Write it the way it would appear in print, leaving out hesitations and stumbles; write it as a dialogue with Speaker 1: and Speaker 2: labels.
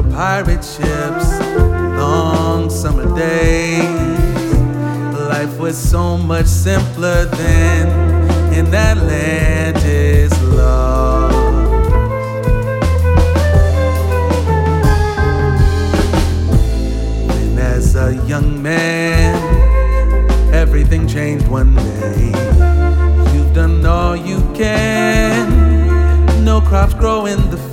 Speaker 1: pirate ships, long summer days. Life was so much simpler then in Atlantis love. When as a young man, everything changed one day. You've done all you can, no crops grow in the